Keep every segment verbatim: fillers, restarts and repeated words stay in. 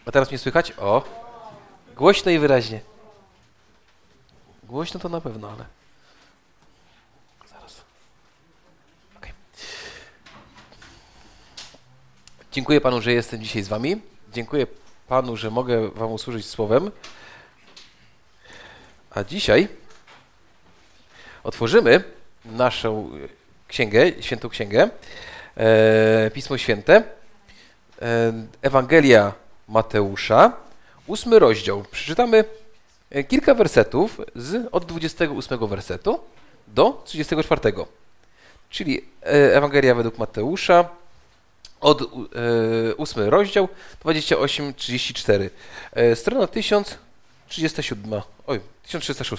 A teraz mnie słychać? O, głośno i wyraźnie. Głośno to na pewno, ale... Zaraz. Okay. Dziękuję Panu, że jestem dzisiaj z Wami. Dziękuję Panu, że mogę Wam usłużyć słowem. A dzisiaj otworzymy naszą księgę, świętą księgę, e, Pismo Święte, e, Ewangelia Mateusza, ósmy rozdział. Przeczytamy kilka wersetów z, od dwudziestego ósmego wersetu do trzydziestego czwartego. Czyli Ewangelia według Mateusza, od e, ósmy rozdział, dwadzieścia osiem trzydzieści cztery. E, strona tysiąc trzydzieści siedem. Oj, tysiąc trzysta sześć.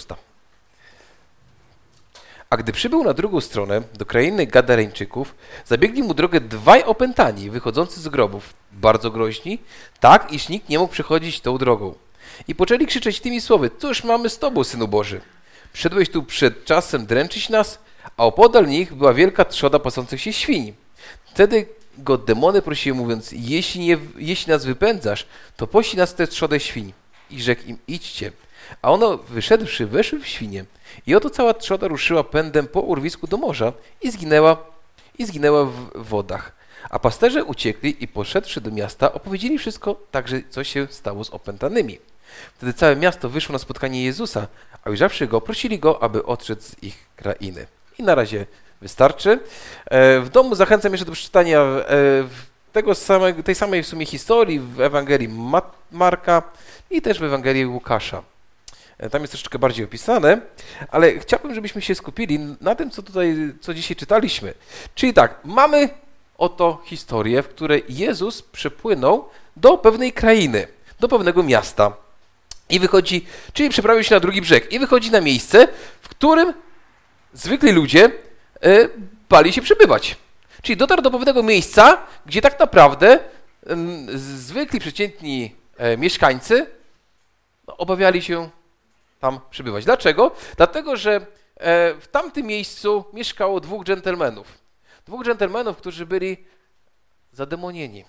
A gdy przybył na drugą stronę, do krainy Gadareńczyków, zabiegli mu drogę dwaj opętani, wychodzący z grobów, bardzo groźni, tak, iż nikt nie mógł przechodzić tą drogą. I poczęli krzyczeć tymi słowy: cóż mamy z Tobą, Synu Boży? Przyszedłeś tu przed czasem dręczyć nas, a opodal nich była wielka trzoda pasących się świń. Wtedy go demony prosiły, mówiąc: jeśli, nie, jeśli nas wypędzasz, to posi nas tę trzodę świń. I rzekł im: idźcie. A ono, wyszedłszy, weszły w świnie. I oto cała trzoda ruszyła pędem po urwisku do morza i zginęła, i zginęła w wodach. A pasterze uciekli i poszedłszy do miasta, opowiedzieli wszystko także, co się stało z opętanymi. Wtedy całe miasto wyszło na spotkanie Jezusa, a ujrzawszy go, prosili go, aby odszedł z ich krainy. I na razie wystarczy. W domu zachęcam jeszcze do przeczytania tego samego, tej samej w sumie historii w Ewangelii Marka i też w Ewangelii Łukasza. Tam jest troszeczkę bardziej opisane, ale chciałbym, żebyśmy się skupili na tym, co tutaj, co dzisiaj czytaliśmy. Czyli tak, mamy oto historię, w której Jezus przepłynął do pewnej krainy, do pewnego miasta i wychodzi, czyli przeprawił się na drugi brzeg i wychodzi na miejsce, w którym zwykli ludzie y, bali się przebywać. Czyli dotarł do pewnego miejsca, gdzie tak naprawdę y, zwykli, przeciętni y, mieszkańcy no, obawiali się tam przebywać. Dlaczego? Dlatego, że w tamtym miejscu mieszkało dwóch dżentelmenów. Dwóch dżentelmenów, którzy byli zademonieni.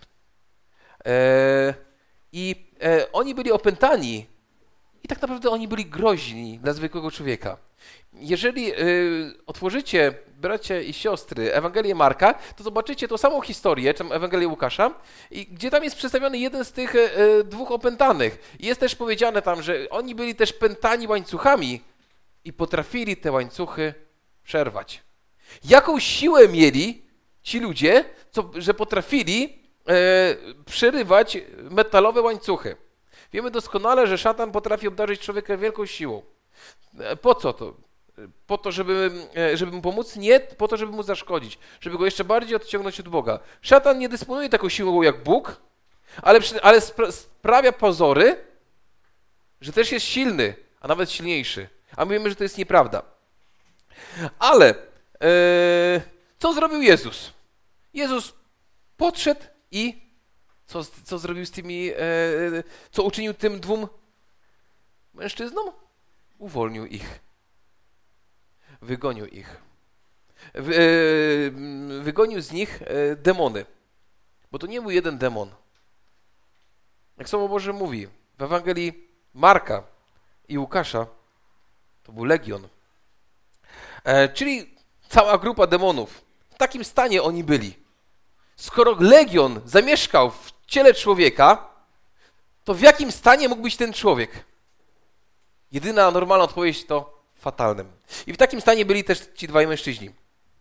I oni byli opętani i tak naprawdę oni byli groźni dla zwykłego człowieka. Jeżeli otworzycie, bracia i siostry, Ewangelię Marka, to zobaczycie tą samą historię, czy Ewangelię Łukasza, i gdzie tam jest przedstawiony jeden z tych e, dwóch opętanych. Jest też powiedziane tam, że oni byli też pętani łańcuchami i potrafili te łańcuchy przerwać. Jaką siłę mieli ci ludzie, co, że potrafili e, przerywać metalowe łańcuchy? Wiemy doskonale, że szatan potrafi obdarzyć człowieka wielką siłą. Po co to? Po to, żeby, żeby mu pomóc? Nie, po to, żeby mu zaszkodzić, żeby go jeszcze bardziej odciągnąć od Boga. Szatan nie dysponuje taką siłą jak Bóg, ale, ale spra- sprawia pozory, że też jest silny, a nawet silniejszy. A my wiemy, że to jest nieprawda. Ale e, co zrobił Jezus? Jezus podszedł i co, co zrobił z tymi, e, co uczynił tym dwóm mężczyznom? Uwolnił ich. Wygonił ich. Wy, e, wygonił z nich e, demony. Bo to nie był jeden demon. Jak Słowo Boże mówi w Ewangelii Marka i Łukasza, to był legion. E, czyli cała grupa demonów. W takim stanie oni byli. Skoro legion zamieszkał w ciele człowieka, to w jakim stanie mógł być ten człowiek? Jedyna normalna odpowiedź to fatalnym. I w takim stanie byli też ci dwaj mężczyźni.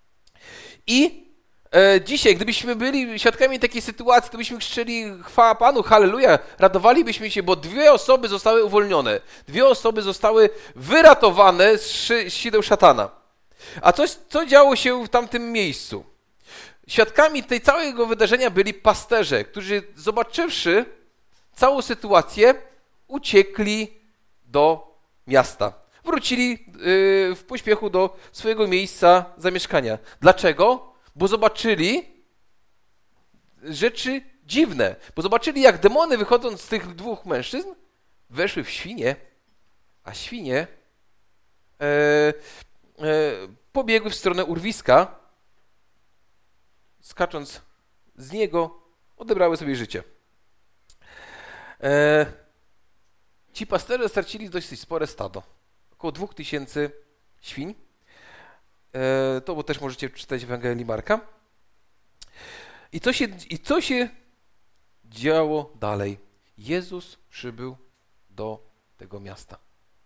I e, dzisiaj, gdybyśmy byli świadkami takiej sytuacji, to byśmy krzyczeli: chwała Panu, halleluja, radowalibyśmy się, bo dwie osoby zostały uwolnione. Dwie osoby zostały wyratowane z, szy, z sideł szatana. A coś, co działo się w tamtym miejscu? Świadkami tej całego wydarzenia byli pasterze, którzy zobaczywszy całą sytuację, uciekli do miasta. Wrócili yy, w pośpiechu do swojego miejsca zamieszkania. Dlaczego? Bo zobaczyli rzeczy dziwne. Bo zobaczyli, jak demony, wychodząc z tych dwóch mężczyzn, weszły w świnie, a świnie e, e, pobiegły w stronę urwiska, skacząc z niego, odebrały sobie życie. E, ci pasterze stracili dość spore stado. Około dwóch tysięcy świń. E, to bo też możecie czytać w Ewangelii Marka. I co się, i co się działo dalej? Jezus przybył do tego miasta.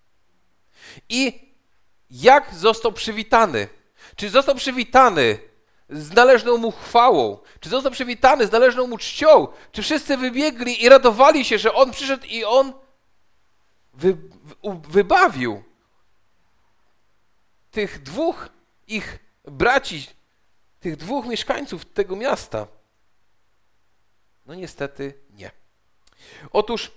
I jak został przywitany? Czy został przywitany z należną mu chwałą? Czy został przywitany z należną mu czcią? Czy wszyscy wybiegli i radowali się, że on przyszedł i on wy, wybawił tych dwóch ich braci, tych dwóch mieszkańców tego miasta? No niestety nie. Otóż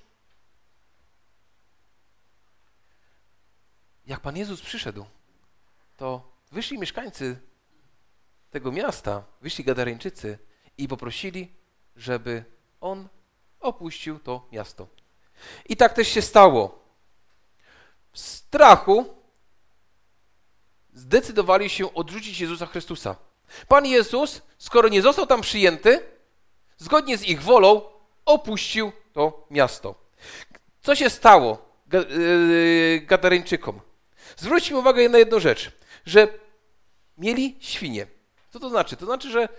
jak Pan Jezus przyszedł, to wyszli mieszkańcy tego miasta, wyszli Gadareńczycy i poprosili, żeby on opuścił to miasto. I tak też się stało. W strachu zdecydowali się odrzucić Jezusa Chrystusa. Pan Jezus, skoro nie został tam przyjęty, zgodnie z ich wolą opuścił to miasto. Co się stało Gadareńczykom? Zwróćmy uwagę na jedną rzecz, że mieli świnie. Co to znaczy? To znaczy, że,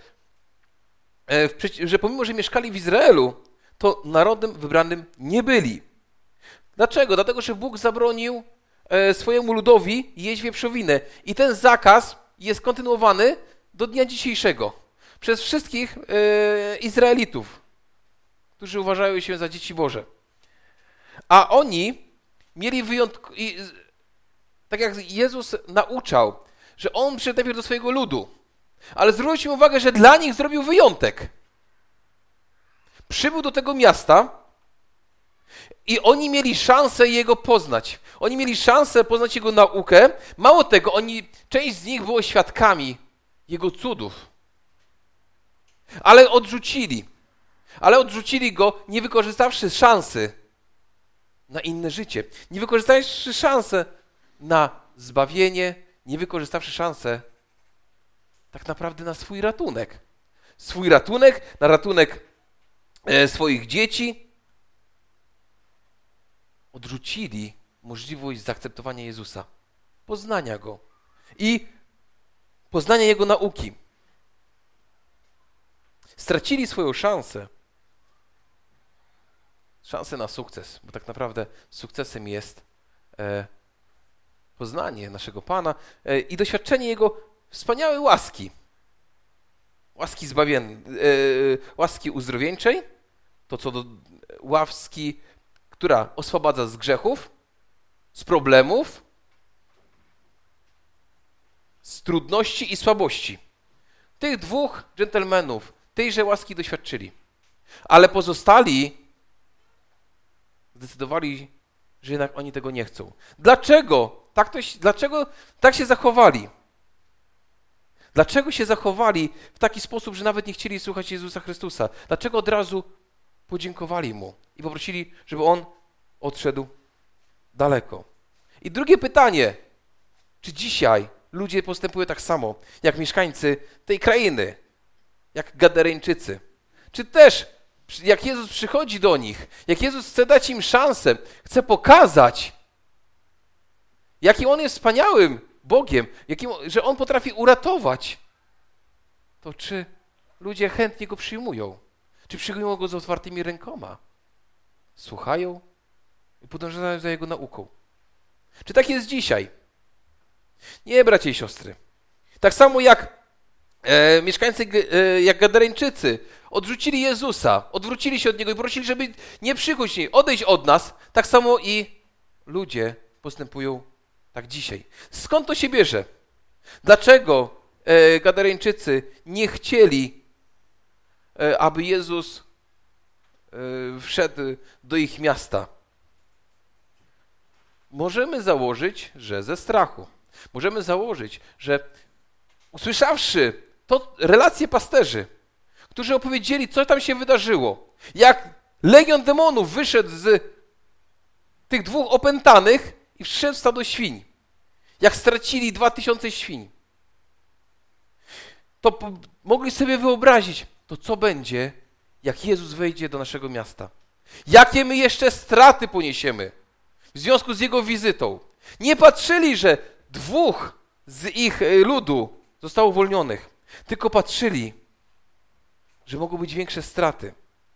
że pomimo, że mieszkali w Izraelu, to narodem wybranym nie byli. Dlaczego? Dlatego, że Bóg zabronił swojemu ludowi jeść wieprzowinę. I ten zakaz jest kontynuowany do dnia dzisiejszego przez wszystkich Izraelitów, którzy uważają się za dzieci Boże. A oni mieli wyjątkowo, tak jak Jezus nauczał, że On przyszedł najpierw do swojego ludu, ale zwróćmy uwagę, że dla nich zrobił wyjątek. Przybył do tego miasta i oni mieli szansę Jego poznać. Oni mieli szansę poznać Jego naukę. Mało tego, oni, część z nich było świadkami Jego cudów. Ale odrzucili. Ale odrzucili Go, nie wykorzystawszy szansy na inne życie. Nie wykorzystawszy szansę na zbawienie, nie wykorzystawszy szansę tak naprawdę na swój ratunek. Swój ratunek, na ratunek e, swoich dzieci. Odrzucili możliwość zaakceptowania Jezusa, poznania Go i poznania Jego nauki. Stracili swoją szansę. Szansę na sukces, bo tak naprawdę sukcesem jest e, poznanie naszego Pana e, i doświadczenie Jego wspaniałej łaski. Łaski zbawiennej, e, łaski uzdrowieńczej, to co do łaski, która oswobadza z grzechów, z problemów, z trudności i słabości. Tych dwóch dżentelmenów tejże łaski doświadczyli. Ale pozostali zdecydowali, że jednak oni tego nie chcą. Dlaczego? Tak to, dlaczego tak się zachowali? Dlaczego się zachowali w taki sposób, że nawet nie chcieli słuchać Jezusa Chrystusa? Dlaczego od razu podziękowali Mu i poprosili, żeby On odszedł daleko? I drugie pytanie. Czy dzisiaj ludzie postępują tak samo, jak mieszkańcy tej krainy, jak Gadareńczycy? Czy też, jak Jezus przychodzi do nich, jak Jezus chce dać im szansę, chce pokazać, jakim On jest wspaniałym Bogiem, jakim, że On potrafi uratować, to czy ludzie chętnie Go przyjmują? Czy przyjmują Go z otwartymi rękoma? Słuchają i podążają za Jego nauką? Czy tak jest dzisiaj? Nie, bracia i siostry. Tak samo jak e, mieszkańcy, e, jak Gadareńczycy odrzucili Jezusa, odwrócili się od Niego i prosili, żeby nie przychodź, nie, odejść od nas, tak samo i ludzie postępują tak dzisiaj. Skąd to się bierze? Dlaczego e, Gadareńczycy nie chcieli, e, aby Jezus e, wszedł do ich miasta? Możemy założyć, że ze strachu. Możemy założyć, że usłyszawszy to relacje pasterzy, którzy opowiedzieli, co tam się wydarzyło, jak legion demonów wyszedł z tych dwóch opętanych i wszedł w stado świń, jak stracili dwa tysiące świń, to po- mogli sobie wyobrazić, to co będzie, jak Jezus wejdzie do naszego miasta. Jakie my jeszcze straty poniesiemy w związku z jego wizytą. Nie patrzyli, że dwóch z ich ludu zostało uwolnionych, tylko patrzyli, że mogą być większe straty.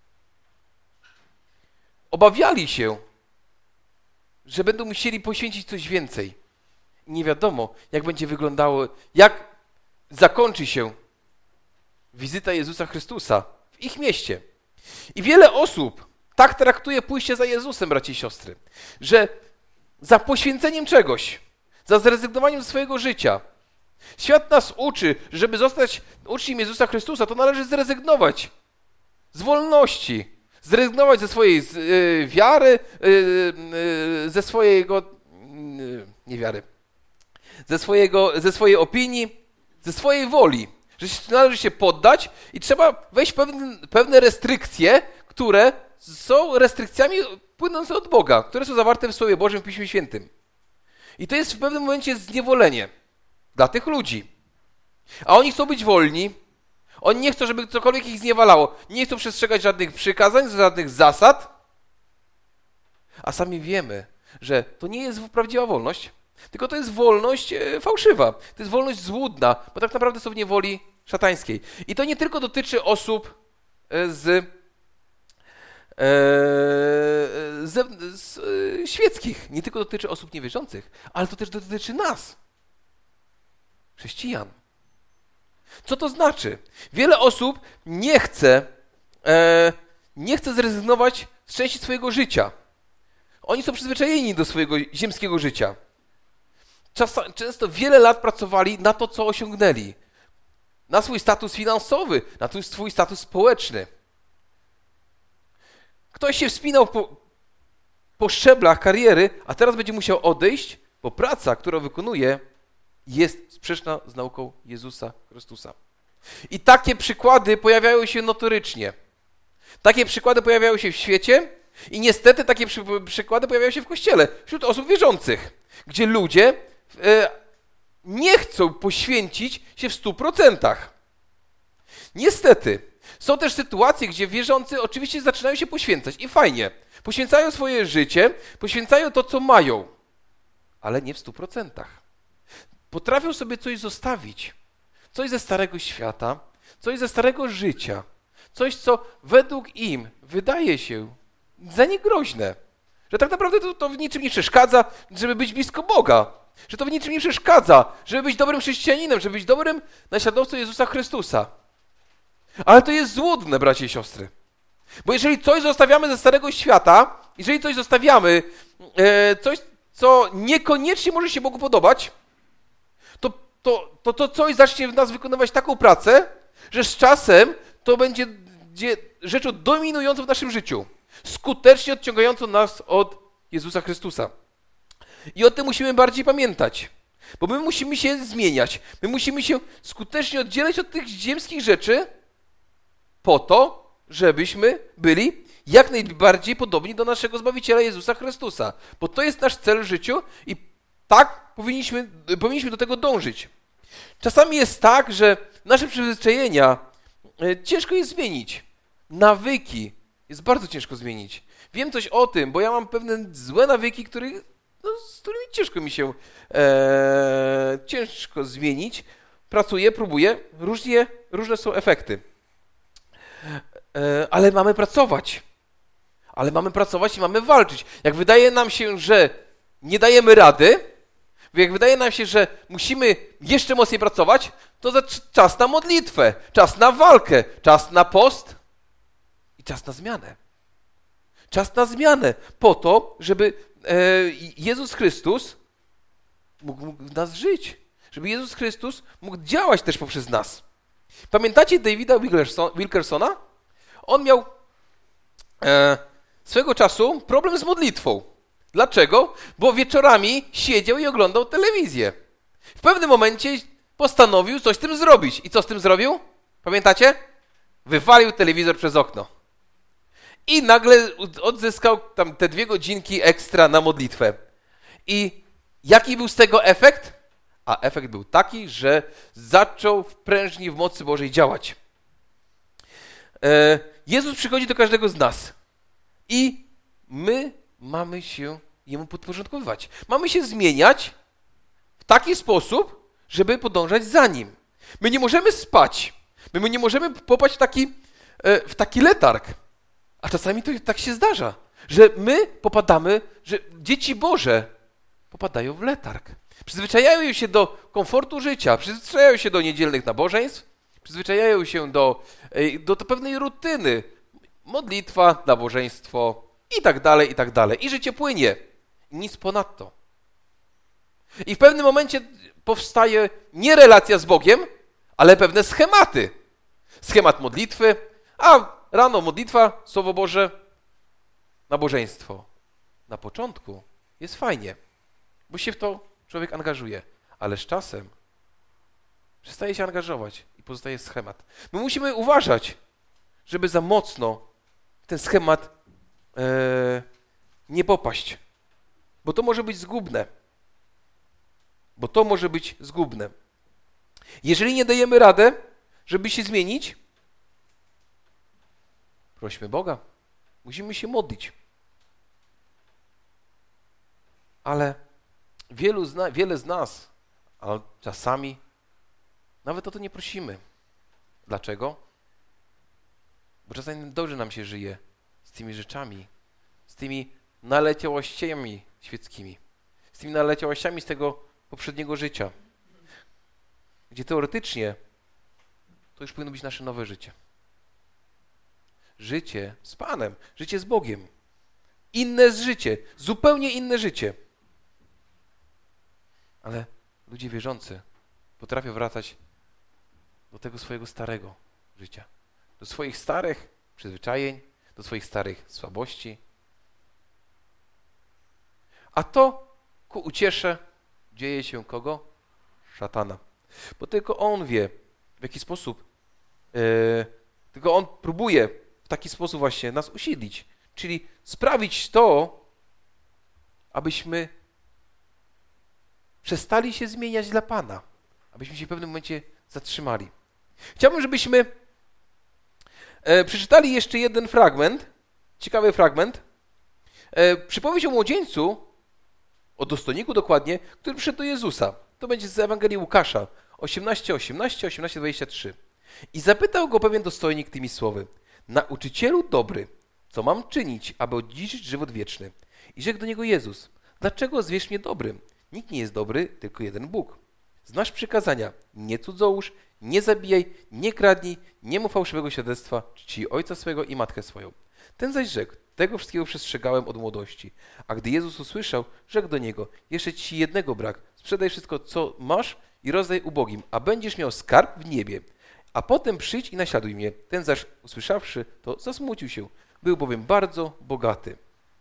Obawiali się, że będą musieli poświęcić coś więcej. Nie wiadomo, jak będzie wyglądało, jak zakończy się wizyta Jezusa Chrystusa w ich mieście. I wiele osób tak traktuje pójście za Jezusem, bracia i siostry, że za poświęceniem czegoś, za zrezygnowaniem swojego życia, świat nas uczy, żeby zostać uczniem Jezusa Chrystusa, to należy zrezygnować z wolności, zrezygnować ze swojej z, y, wiary, y, y, ze swojego, y, nie wiary, ze, swojego, ze swojej opinii, ze swojej woli, że należy się poddać i trzeba wejść w pewne, pewne restrykcje, które są restrykcjami płynące od Boga, które są zawarte w Słowie Bożym, w Piśmie Świętym. I to jest w pewnym momencie zniewolenie dla tych ludzi. A oni chcą być wolni, oni nie chcą, żeby cokolwiek ich zniewalało, nie chcą przestrzegać żadnych przykazań, żadnych zasad, a sami wiemy, że to nie jest prawdziwa wolność, tylko to jest wolność fałszywa, to jest wolność złudna, bo tak naprawdę są w niewoli szatańskiej. I to nie tylko dotyczy osób z, z, z świeckich, nie tylko dotyczy osób niewierzących, ale to też dotyczy nas, chrześcijan. Co to znaczy? Wiele osób nie chce, e, nie chce zrezygnować z części swojego życia. Oni są przyzwyczajeni do swojego ziemskiego życia. Czas, często wiele lat pracowali na to, co osiągnęli. Na swój status finansowy, na swój status społeczny. Ktoś się wspinał po, po szczeblach kariery, a teraz będzie musiał odejść, bo praca, którą wykonuje, jest sprzeczna z nauką Jezusa Chrystusa. I takie przykłady pojawiają się notorycznie. Takie przykłady pojawiają się w świecie i niestety takie przy, przykłady pojawiają się w Kościele, wśród osób wierzących, gdzie ludzie e, nie chcą poświęcić się w stu procentach. Niestety, są też sytuacje, gdzie wierzący oczywiście zaczynają się poświęcać i fajnie. Poświęcają swoje życie, poświęcają to, co mają, ale nie w stu procentach. Potrafią sobie coś zostawić, coś ze starego świata, coś ze starego życia, coś, co według im wydaje się za niegroźne, że tak naprawdę to, to w niczym nie przeszkadza, żeby być blisko Boga, że to w niczym nie przeszkadza, żeby być dobrym chrześcijaninem, żeby być dobrym naśladowcą Jezusa Chrystusa. Ale to jest złudne, bracia i siostry, bo jeżeli coś zostawiamy ze starego świata, jeżeli coś zostawiamy, e, coś, co niekoniecznie może się Bogu podobać, To, to, to, to coś zacznie w nas wykonywać taką pracę, że z czasem to będzie rzeczą dominującą w naszym życiu, skutecznie odciągającą nas od Jezusa Chrystusa. I o tym musimy bardziej pamiętać, bo my musimy się zmieniać, my musimy się skutecznie oddzielać od tych ziemskich rzeczy po to, żebyśmy byli jak najbardziej podobni do naszego Zbawiciela Jezusa Chrystusa, bo to jest nasz cel w życiu i tak powinniśmy, powinniśmy do tego dążyć. Czasami jest tak, że nasze przyzwyczajenia ciężko jest zmienić. Nawyki jest bardzo ciężko zmienić. Wiem coś o tym, bo ja mam pewne złe nawyki, których, no, z którymi ciężko mi się e, ciężko zmienić. Pracuję, próbuję, różnie, różne są efekty. E, ale mamy pracować. Ale mamy pracować i mamy walczyć. Jak wydaje nam się, że nie dajemy rady, jak wydaje nam się, że musimy jeszcze mocniej pracować, to za czas na modlitwę, czas na walkę, czas na post i czas na zmianę. Czas na zmianę po to, żeby e, Jezus Chrystus mógł, mógł w nas żyć. Żeby Jezus Chrystus mógł działać też poprzez nas. Pamiętacie Davida Wilkersona? On miał e, swego czasu problem z modlitwą. Dlaczego? Bo wieczorami siedział i oglądał telewizję. W pewnym momencie postanowił coś z tym zrobić. I co z tym zrobił? Pamiętacie? Wywalił telewizor przez okno. I nagle odzyskał tam te dwie godzinki ekstra na modlitwę. I jaki był z tego efekt? A efekt był taki, że zaczął prężnie w mocy Bożej działać. Jezus przychodzi do każdego z nas I my mamy się Jemu podporządkowywać. Mamy się zmieniać w taki sposób, żeby podążać za Nim. My nie możemy spać. My nie możemy popaść w taki, w taki letarg. A czasami to tak się zdarza, że my popadamy, że dzieci Boże popadają w letarg. Przyzwyczajają się do komfortu życia, przyzwyczajają się do niedzielnych nabożeństw, przyzwyczajają się do, do, do pewnej rutyny. Modlitwa, nabożeństwo i tak dalej, i tak dalej. I życie płynie. Nic ponadto. I w pewnym momencie powstaje nie relacja z Bogiem, ale pewne schematy. Schemat modlitwy, a rano modlitwa, Słowo Boże, nabożeństwo. Na początku jest fajnie, bo się w to człowiek angażuje, ale z czasem przestaje się angażować i pozostaje schemat. My musimy uważać, żeby za mocno w ten schemat e, nie popaść, bo to może być zgubne. Bo to może być zgubne. Jeżeli nie dajemy radę, żeby się zmienić, prośmy Boga. Musimy się modlić. Ale wielu zna, wiele z nas, a czasami nawet o to nie prosimy. Dlaczego? Bo czasami dobrze nam się żyje z tymi rzeczami, z tymi naleciałościami świeckimi, z tymi naleciałościami z tego poprzedniego życia, gdzie teoretycznie to już powinno być nasze nowe życie. Życie z Panem, życie z Bogiem. Inne z życie, zupełnie inne życie. Ale ludzie wierzący potrafią wracać do tego swojego starego życia. Do swoich starych przyzwyczajeń, do swoich starych słabości. A to ku uciesze dzieje się kogo? Szatana. Bo tylko on wie, w jaki sposób, yy, tylko on próbuje w taki sposób właśnie nas usiedlić. Czyli sprawić to, abyśmy przestali się zmieniać dla Pana. Abyśmy się w pewnym momencie zatrzymali. Chciałbym, żebyśmy e, przeczytali jeszcze jeden fragment, ciekawy fragment. E, przypowieść o młodzieńcu, o dostojniku dokładnie, który przyszedł do Jezusa. To będzie z Ewangelii Łukasza, osiemnaście, osiemnaście, osiemnaście, dwadzieścia trzy. I zapytał go pewien dostojnik tymi słowy: Nauczycielu dobry, co mam czynić, aby odziedziczyć żywot wieczny? I rzekł do niego Jezus: Dlaczego zwiesz mnie dobrym? Nikt nie jest dobry, tylko jeden Bóg. Znasz przykazania: nie cudzołóż, nie zabijaj, nie kradnij, nie mów fałszywego świadectwa, czci ojca swego i matkę swoją. Ten zaś rzekł: Tego wszystkiego przestrzegałem od młodości. A gdy Jezus usłyszał, rzekł do niego: Jeszcze ci jednego brak. Sprzedaj wszystko, co masz i rozdaj ubogim, a będziesz miał skarb w niebie. A potem przyjdź i naśladuj mnie. Ten zaś usłyszawszy, to zasmucił się. Był bowiem bardzo bogaty.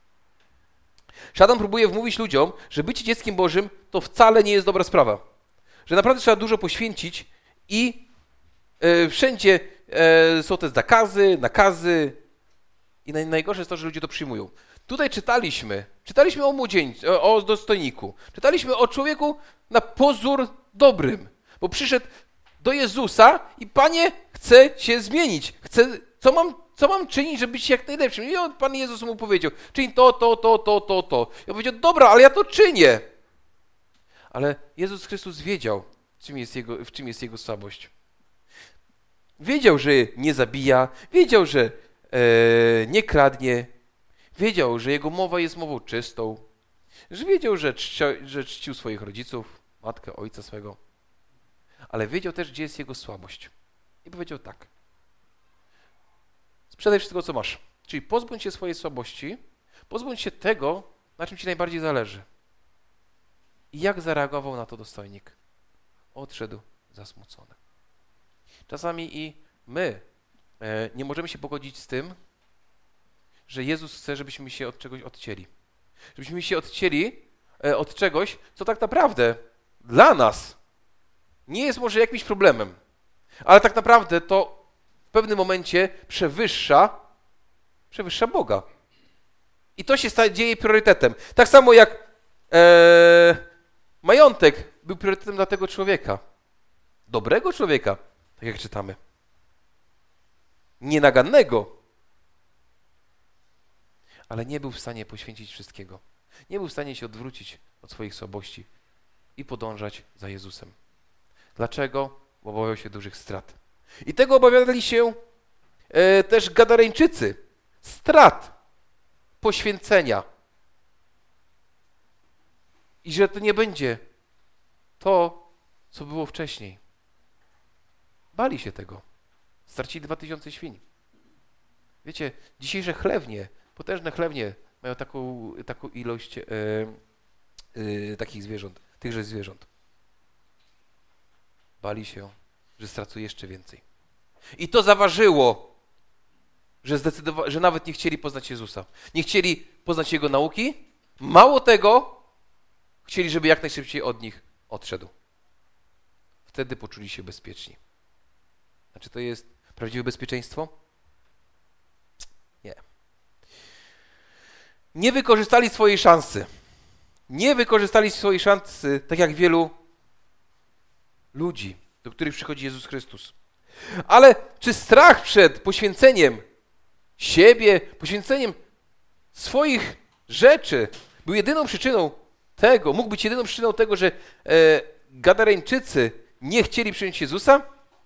Szatan próbuje wmówić ludziom, że bycie dzieckiem Bożym to wcale nie jest dobra sprawa. Że naprawdę trzeba dużo poświęcić i e, wszędzie e, są te zakazy, nakazy i naj, najgorsze jest to, że ludzie to przyjmują. Tutaj czytaliśmy, czytaliśmy o młodzieńcu, o, o dostojniku. Czytaliśmy o człowieku na pozór dobrym, bo przyszedł do Jezusa i Panie, chcę się zmienić. Chcę, co mam Co mam czynić, żeby być jak najlepszym? I on, Pan Jezus mu powiedział: czyń to, to, to, to, to, to. I on powiedział: dobra, ale ja to czynię. Ale Jezus Chrystus wiedział, w czym jest jego, w czym jest jego słabość. Wiedział, że nie zabija, wiedział, że e, nie kradnie, wiedział, że jego mowa jest mową czystą, że wiedział, że, czci, że czcił swoich rodziców, matkę, ojca swego. Ale wiedział też, gdzie jest jego słabość. I powiedział tak: sprzedaj wszystko, co masz. Czyli pozbądź się swojej słabości, pozbądź się tego, na czym ci najbardziej zależy. I jak zareagował na to dostojnik? Odszedł zasmucony. Czasami i my e, nie możemy się pogodzić z tym, że Jezus chce, żebyśmy się od czegoś odcięli. Żebyśmy się odcięli e, od czegoś, co tak naprawdę dla nas nie jest może jakimś problemem, ale tak naprawdę to w pewnym momencie przewyższa, przewyższa Boga. I to się staje, dzieje priorytetem. Tak samo jak e, majątek był priorytetem dla tego człowieka. Dobrego człowieka, tak jak czytamy. Nienagannego. ale nie był w stanie poświęcić wszystkiego. Nie był w stanie się odwrócić od swoich słabości i podążać za Jezusem. Dlaczego? Bo obawiał się dużych strat. I tego obawiali się e, też Gadareńczycy. Strat, poświęcenia. I że to nie będzie to, co było wcześniej. Bali się tego. Stracili dwa tysiące świń. Wiecie, dzisiejsze chlewnie, potężne chlewnie mają taką, taką ilość e, e, takich zwierząt, tychże zwierząt. Bali się, że stracą jeszcze więcej. I to zaważyło, że, zdecydowa- że nawet nie chcieli poznać Jezusa. Nie chcieli poznać Jego nauki. Mało tego, chcieli, żeby jak najszybciej od nich odszedł. Wtedy poczuli się bezpieczni. A czy to jest prawdziwe bezpieczeństwo? Nie. Nie wykorzystali swojej szansy. Nie wykorzystali swojej szansy, tak jak wielu ludzi, do których przychodzi Jezus Chrystus. Ale czy strach przed poświęceniem siebie, poświęceniem swoich rzeczy był jedyną przyczyną tego, mógł być jedyną przyczyną tego, że e, Gadareńczycy nie chcieli przyjąć Jezusa?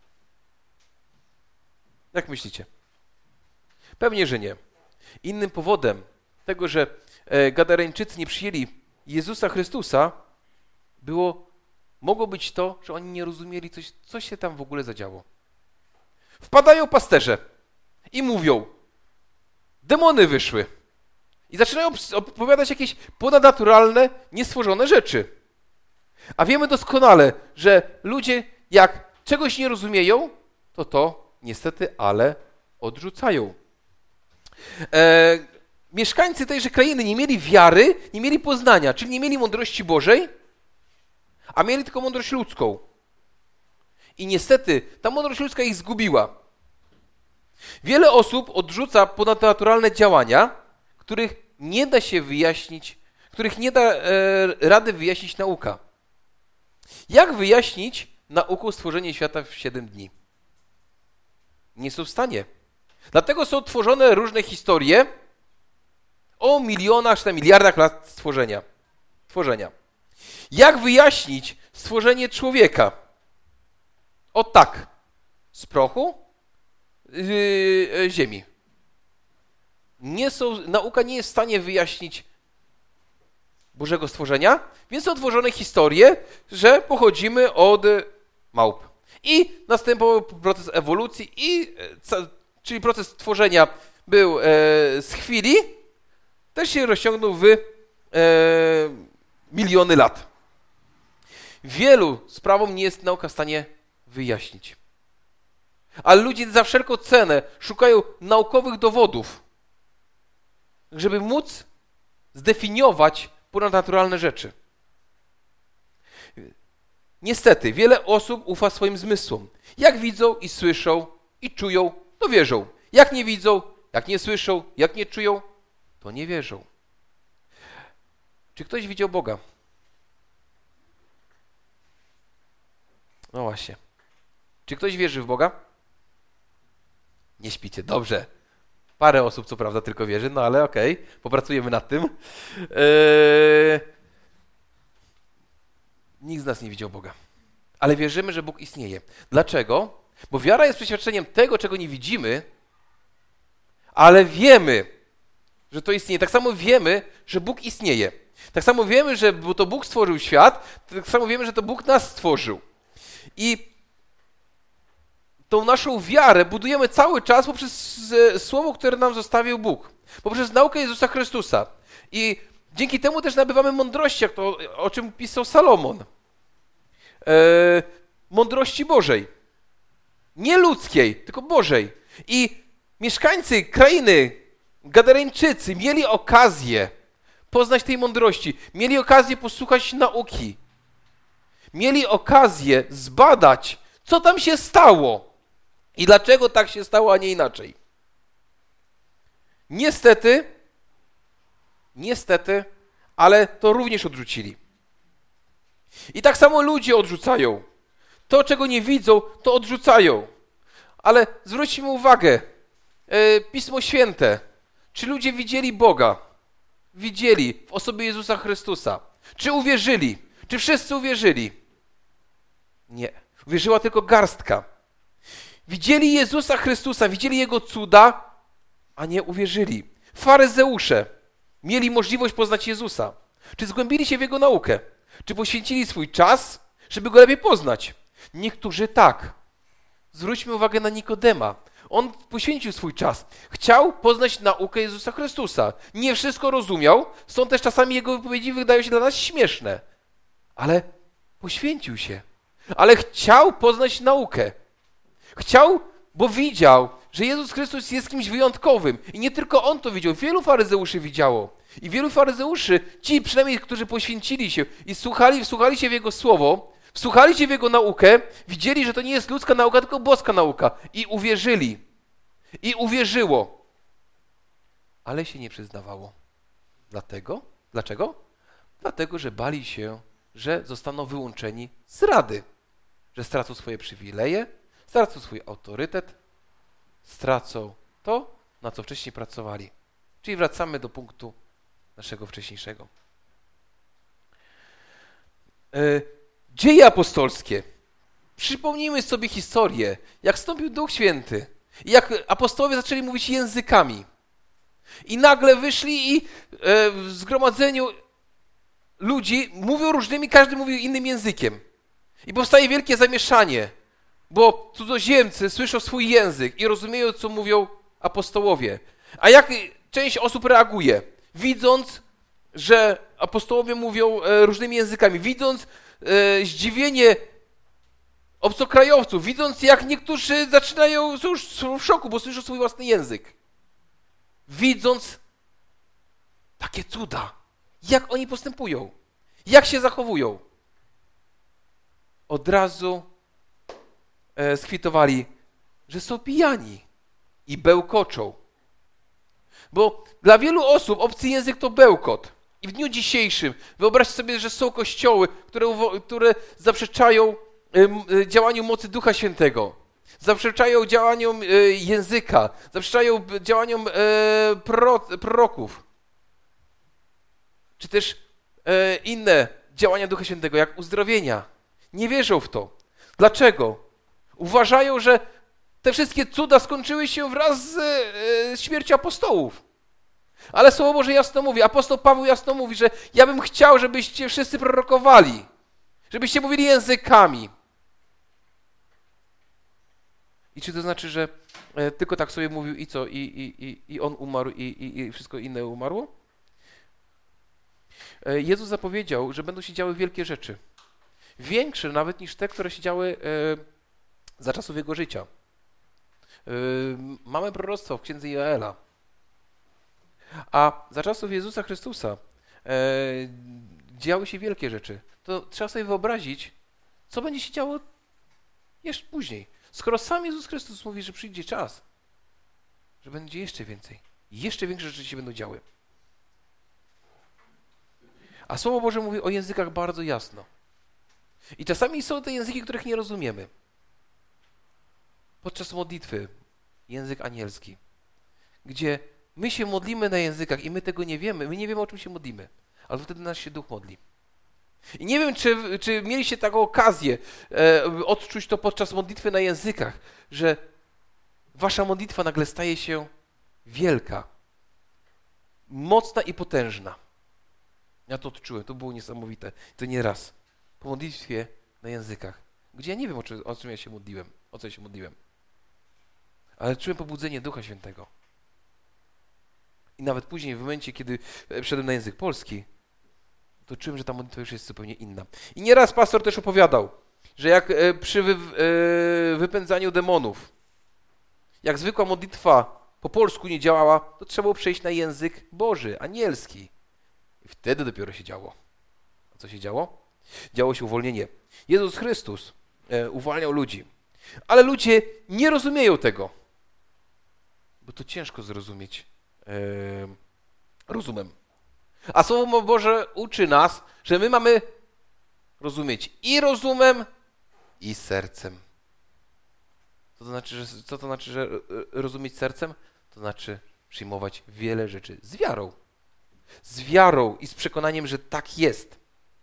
Jak myślicie? Pewnie, że nie. Innym powodem tego, że e, Gadareńczycy nie przyjęli Jezusa Chrystusa, było, mogło być to, że oni nie rozumieli, coś, co się tam w ogóle zadziało. Wpadają pasterze i mówią, demony wyszły. I zaczynają opowiadać jakieś ponadnaturalne, niestworzone rzeczy. A wiemy doskonale, że ludzie jak czegoś nie rozumieją, to to niestety, ale odrzucają. E, mieszkańcy tejże krainy nie mieli wiary, nie mieli poznania, czyli nie mieli mądrości Bożej, a mieli tylko mądrość ludzką. I niestety ta mądrość ludzka ich zgubiła. Wiele osób odrzuca ponadnaturalne działania, których nie da się wyjaśnić, których nie da e, rady wyjaśnić nauka. Jak wyjaśnić nauką stworzenie świata w siedem dni? Nie są w stanie. Dlatego są tworzone różne historie o milionach czy miliardach lat stworzenia. Tworzenia. Jak wyjaśnić stworzenie człowieka? O tak, z prochu yy, ziemi. Nie są, nauka nie jest w stanie wyjaśnić Bożego stworzenia, więc są tworzone historie, że pochodzimy od małp. I następował proces ewolucji, i, czyli proces tworzenia był e, z chwili, też się rozciągnął w e, miliony lat. Wielu sprawom nie jest nauka w stanie wyjaśnić. Ale ludzie za wszelką cenę szukają naukowych dowodów, żeby móc zdefiniować ponadnaturalne rzeczy. Niestety, wiele osób ufa swoim zmysłom. Jak widzą i słyszą i czują, to wierzą. Jak nie widzą, jak nie słyszą, jak nie czują, to nie wierzą. Czy ktoś widział Boga? No właśnie. Czy ktoś wierzy w Boga? Nie śpicie, dobrze. Parę osób, co prawda, tylko wierzy, no ale okej, okay, popracujemy nad tym. Eee... Nikt z nas nie widział Boga. Ale wierzymy, że Bóg istnieje. Dlaczego? Bo wiara jest przeświadczeniem tego, czego nie widzimy, ale wiemy, że to istnieje. Tak samo wiemy, że Bóg istnieje. Tak samo wiemy, że to Bóg stworzył świat, tak samo wiemy, że to Bóg nas stworzył. I tą naszą wiarę budujemy cały czas poprzez słowo, które nam zostawił Bóg. Poprzez naukę Jezusa Chrystusa. I dzięki temu też nabywamy mądrości, jak to, o czym pisał Salomon. E, mądrości Bożej. Nie ludzkiej, tylko Bożej. I mieszkańcy krainy Gadareńczycy mieli okazję poznać tej mądrości. Mieli okazję posłuchać nauki. Mieli okazję zbadać, co tam się stało i dlaczego tak się stało, a nie inaczej. Niestety, niestety, ale to również odrzucili. I tak samo ludzie odrzucają. To, czego nie widzą, to odrzucają. Ale zwróćmy uwagę, Pismo Święte, Czy ludzie widzieli Boga? Widzieli w osobie Jezusa Chrystusa. Czy uwierzyli? Czy wszyscy uwierzyli? Nie. Uwierzyła tylko garstka. Widzieli Jezusa Chrystusa, widzieli Jego cuda, a nie uwierzyli. Faryzeusze mieli możliwość poznać Jezusa. Czy zgłębili się w Jego naukę? Czy poświęcili swój czas, żeby Go lepiej poznać? Niektórzy tak. Zwróćmy uwagę na Nikodema. On poświęcił swój czas. Chciał poznać naukę Jezusa Chrystusa. Nie wszystko rozumiał, stąd też czasami jego wypowiedzi wydają się dla nas śmieszne. Ale poświęcił się. Ale chciał poznać naukę. Chciał, bo widział, że Jezus Chrystus jest kimś wyjątkowym. I nie tylko on to widział, wielu faryzeuszy widziało. I wielu faryzeuszy, ci przynajmniej, którzy poświęcili się i słuchali, wsłuchali się w Jego słowo, wsłuchali się w Jego naukę, widzieli, że to nie jest ludzka nauka, tylko boska nauka. I uwierzyli. I uwierzyło. Ale się nie przyznawało. Dlatego? Dlaczego? Dlatego, że bali się, że zostaną wyłączeni z rady. Że stracą swoje przywileje, stracą swój autorytet, stracą to, na co wcześniej pracowali. Czyli wracamy do punktu naszego wcześniejszego. Dzieje apostolskie. Przypomnijmy sobie historię, jak wstąpił Duch Święty i jak apostołowie zaczęli mówić językami. I nagle wyszli i w zgromadzeniu ludzi mówią różnymi, każdy mówił innym językiem. I powstaje wielkie zamieszanie, bo cudzoziemcy słyszą swój język i rozumieją, co mówią apostołowie. A jak część osób reaguje? Widząc, że apostołowie mówią różnymi językami, widząc e, zdziwienie obcokrajowców, widząc, jak niektórzy zaczynają, są już są w szoku, bo słyszą swój własny język. Widząc takie cuda, jak oni postępują, jak się zachowują. Od razu e, skwitowali, że są pijani i bełkoczą. Bo dla wielu osób obcy język to bełkot. I w dniu dzisiejszym wyobraźcie sobie, że są kościoły, które, które zaprzeczają e, działaniu mocy Ducha Świętego. Zaprzeczają działaniom e, języka. Zaprzeczają działaniom e, pro, proroków. Czy też e, inne działania Ducha Świętego, jak uzdrowienia. Nie wierzą w to. Dlaczego? Uważają, że te wszystkie cuda skończyły się wraz z e, śmiercią apostołów. Ale Słowo Boże jasno mówi, apostoł Paweł jasno mówi, że ja bym chciał, żebyście wszyscy prorokowali, żebyście mówili językami. I czy to znaczy, że e, tylko tak sobie mówił i co? I, i, i, i on umarł i, i, i wszystko inne umarło? E, Jezus zapowiedział, że będą się działy wielkie rzeczy. Większe nawet niż te, które się działy e, za czasów Jego życia. E, mamy proroctwo w księdze Joela. A za czasów Jezusa Chrystusa e, działy się wielkie rzeczy. To trzeba sobie wyobrazić, co będzie się działo jeszcze później. Skoro sam Jezus Chrystus mówi, że przyjdzie czas, że będzie jeszcze więcej. Jeszcze większe rzeczy się będą działy. A Słowo Boże mówi o językach bardzo jasno. I czasami są te języki, których nie rozumiemy. Podczas modlitwy język anielski, gdzie my się modlimy na językach i my tego nie wiemy, my nie wiemy, o czym się modlimy, ale wtedy nasz się Duch modli. I nie wiem, czy, czy mieliście taką okazję e, odczuć to podczas modlitwy na językach, że wasza modlitwa nagle staje się wielka, mocna i potężna. Ja to odczułem, to było niesamowite. To nie raz. Po modlitwie na językach, gdzie ja nie wiem, o czym, o czym ja się modliłem, o co ja się modliłem. Ale czułem pobudzenie Ducha Świętego. I nawet później, w momencie, kiedy wszedłem na język polski, to czułem, że ta modlitwa już jest zupełnie inna. I nieraz pastor też opowiadał, że jak przy wy, wypędzaniu demonów, jak zwykła modlitwa po polsku nie działała, to trzeba było przejść na język Boży, anielski. I wtedy dopiero się działo. A co się działo? Działo się uwolnienie. Jezus Chrystus e, uwalniał ludzi. Ale ludzie nie rozumieją tego. Bo to ciężko zrozumieć e, rozumem. A Słowo Boże uczy nas, że my mamy rozumieć i rozumem, i sercem. Co to znaczy, że, co to znaczy, że rozumieć sercem? To znaczy przyjmować wiele rzeczy z wiarą. Z wiarą i z przekonaniem, że tak jest.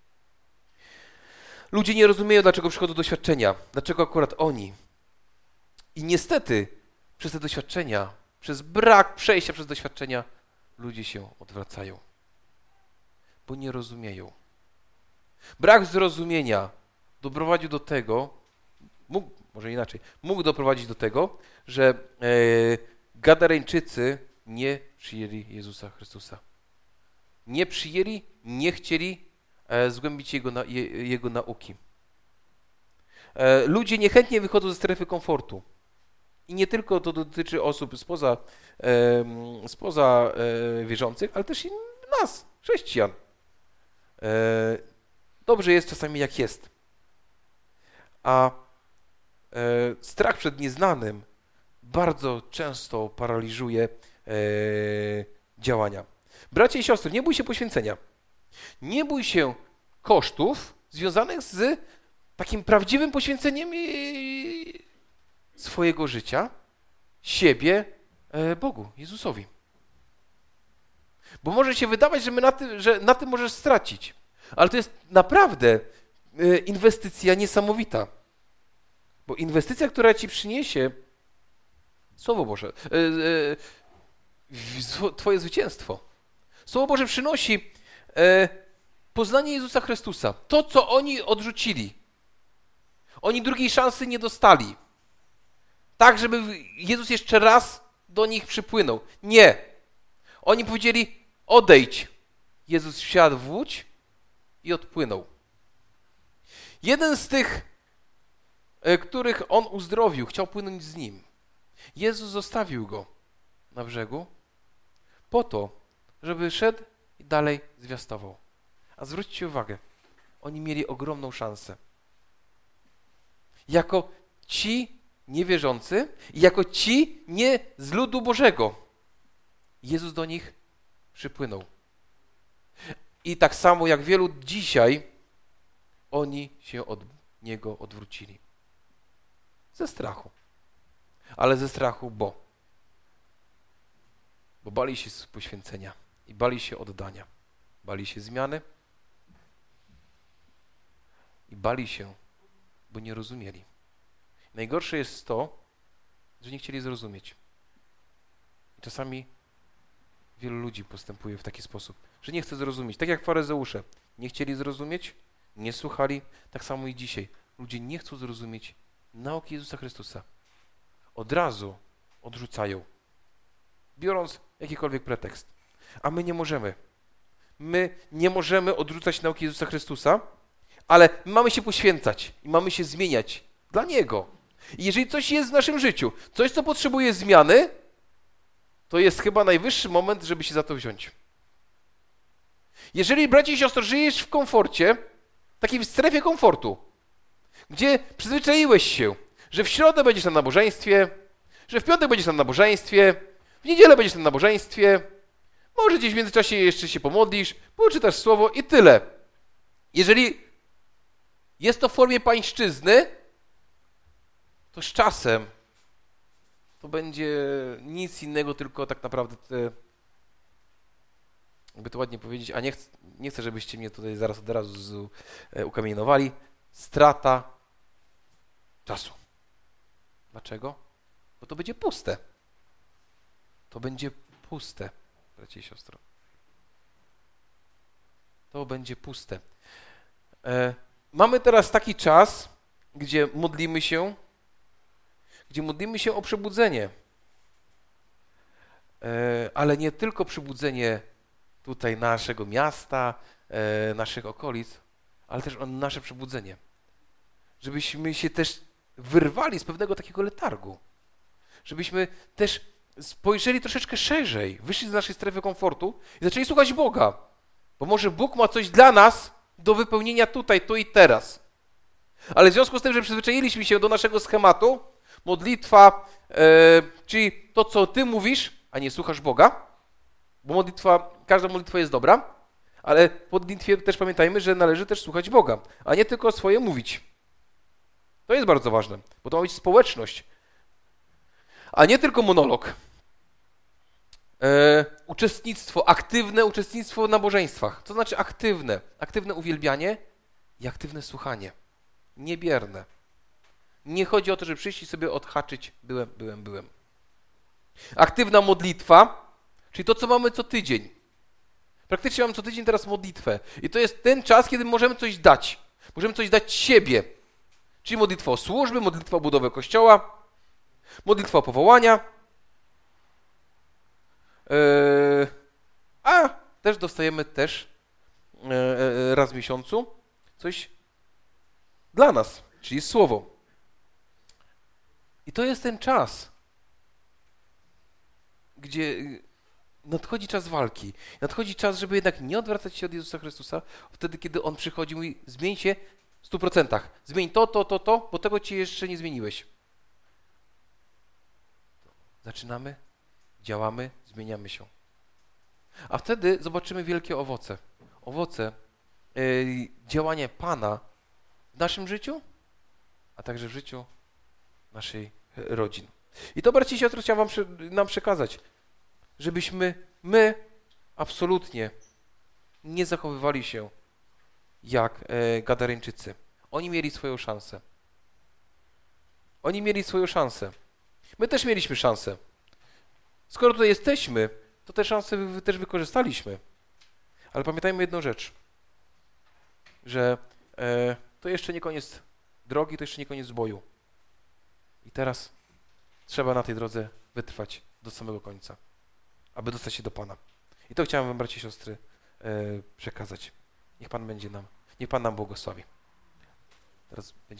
Ludzie nie rozumieją, dlaczego przychodzą doświadczenia, dlaczego akurat oni. I niestety przez te doświadczenia, przez brak przejścia przez doświadczenia, ludzie się odwracają, bo nie rozumieją. Brak zrozumienia doprowadził do tego, mógł, może inaczej, mógł doprowadzić do tego, że e, Gadareńczycy nie przyjęli Jezusa Chrystusa. Nie przyjęli, nie chcieli e, zgłębić Jego, na, je, Jego nauki. E, ludzie niechętnie wychodzą ze strefy komfortu. I nie tylko to dotyczy osób spoza, e, spoza e, wierzących, ale też i nas, chrześcijan. E, dobrze jest czasami jak jest. A e, strach przed nieznanym bardzo często paraliżuje e, działania. Bracia i siostry, nie bój się poświęcenia. Nie bój się kosztów związanych z takim prawdziwym poświęceniem swojego życia, siebie, Bogu, Jezusowi. Bo może się wydawać, że, my na, tym, że na tym możesz stracić. Ale to jest naprawdę inwestycja niesamowita. Bo inwestycja, która ci przyniesie Słowo Boże, twoje zwycięstwo. Słowo Boże przynosi poznanie Jezusa Chrystusa. To, co oni odrzucili. Oni drugiej szansy nie dostali. Tak, żeby Jezus jeszcze raz do nich przypłynął. Nie. Oni powiedzieli, odejdź. Jezus wsiadł w łódź i odpłynął. Jeden z tych, których on uzdrowił, chciał płynąć z nim. Jezus zostawił go na brzegu po to, żeby szedł i dalej zwiastował. A zwróćcie uwagę, oni mieli ogromną szansę. Jako ci niewierzący i jako ci nie z ludu Bożego. Jezus do nich przypłynął. I tak samo jak wielu dzisiaj, oni się od Niego odwrócili. Ze strachu. Ale ze strachu, bo. Bo bali się poświęcenia i bali się oddania. Bali się zmiany i bali się, bo nie rozumieli. Najgorsze jest to, że nie chcieli zrozumieć. I czasami wielu ludzi postępuje w taki sposób, że nie chce zrozumieć. Tak jak faryzeusze. Nie chcieli zrozumieć, nie słuchali. Tak samo i dzisiaj. Ludzie nie chcą zrozumieć nauki Jezusa Chrystusa. Od razu odrzucają, biorąc jakikolwiek pretekst. A my nie możemy. My nie możemy odrzucać nauki Jezusa Chrystusa, ale mamy się poświęcać i mamy się zmieniać dla Niego. I jeżeli coś jest w naszym życiu, coś, co potrzebuje zmiany, to jest chyba najwyższy moment, żeby się za to wziąć. Jeżeli, bracie i siostry, żyjesz w komforcie, takiej w strefie komfortu, gdzie przyzwyczaiłeś się, że w środę będziesz na nabożeństwie, że w piątek będziesz na nabożeństwie, w niedzielę będziesz na nabożeństwie, może gdzieś w międzyczasie jeszcze się pomodlisz, poczytasz słowo i tyle. Jeżeli jest to w formie pańszczyzny, to z czasem to będzie nic innego, tylko tak naprawdę, te, jakby to ładnie powiedzieć, a nie, ch nie chcę, żebyście mnie tutaj zaraz od razu ukamienowali, strata czasu. Dlaczego? Bo to będzie puste. To będzie puste, bracie i siostro. To będzie puste. E, mamy teraz taki czas, gdzie modlimy się, gdzie modlimy się o przebudzenie. E, ale nie tylko przebudzenie tutaj naszego miasta, e, naszych okolic, ale też o nasze przebudzenie. Żebyśmy się też wyrwali z pewnego takiego letargu. Żebyśmy też spojrzeli troszeczkę szerzej, wyszli z naszej strefy komfortu i zaczęli słuchać Boga. Bo może Bóg ma coś dla nas do wypełnienia tutaj, tu i teraz. Ale w związku z tym, że przyzwyczailiśmy się do naszego schematu, modlitwa, e, czyli to, co ty mówisz, a nie słuchasz Boga, bo modlitwa, każda modlitwa jest dobra, ale w modlitwie też pamiętajmy, że należy też słuchać Boga, a nie tylko swoje mówić. To jest bardzo ważne, bo to ma być społeczność, a nie tylko monolog. E, uczestnictwo, aktywne uczestnictwo w nabożeństwach. To znaczy aktywne. Aktywne uwielbianie i aktywne słuchanie. Niebierne. Nie chodzi o to, żeby przyjść i sobie odhaczyć byłem, byłem, byłem. Aktywna modlitwa, czyli to, co mamy co tydzień. Praktycznie mam co tydzień teraz modlitwę. I to jest ten czas, kiedy możemy coś dać. Możemy coś dać siebie. Czyli modlitwa o służby, modlitwa o budowę kościoła, modlitwa o powołania. Yy, a też dostajemy też yy, raz w miesiącu coś dla nas, czyli słowo. I to jest ten czas, gdzie nadchodzi czas walki. Nadchodzi czas, żeby jednak nie odwracać się od Jezusa Chrystusa, wtedy, kiedy On przychodzi i mówi, zmień się w stu procentach. Zmień to, to, to, to, bo tego ci jeszcze nie zmieniłeś. Zaczynamy, działamy, zmieniamy się. A wtedy zobaczymy wielkie owoce. Owoce yy, działania Pana w naszym życiu, a także w życiu naszej rodzin. I to, braci i siostry, chciałem wam, nam przekazać, żebyśmy my absolutnie nie zachowywali się jak e, Gadareńczycy. Oni mieli swoją szansę. Oni mieli swoją szansę. My też mieliśmy szansę. Skoro tutaj jesteśmy, to te szanse wy, też wykorzystaliśmy. Ale pamiętajmy jedną rzecz, że e, to jeszcze nie koniec drogi, to jeszcze nie koniec boju. I teraz trzeba na tej drodze wytrwać do samego końca, aby dostać się do Pana. I to chciałem wam, bracia i siostry, e, przekazać. Niech Pan będzie nam, niech Pan nam błogosławi. Teraz będzie